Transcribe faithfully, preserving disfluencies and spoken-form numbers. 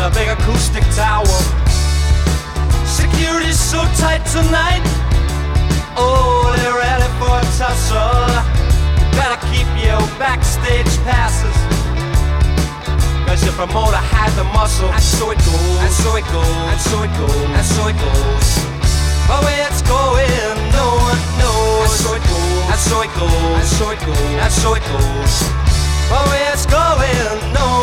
a big acoustic tower. Security's so tight tonight. Oh, they're ready for a tussle. Gotta keep your backstage passes, cause your promoter had the muscle. And so it goes, and so it goes, and so it goes, and so it goes. But where it's going, no one knows. And so it goes, and so it goes, and so it goes, and so it goes. But where it's going, no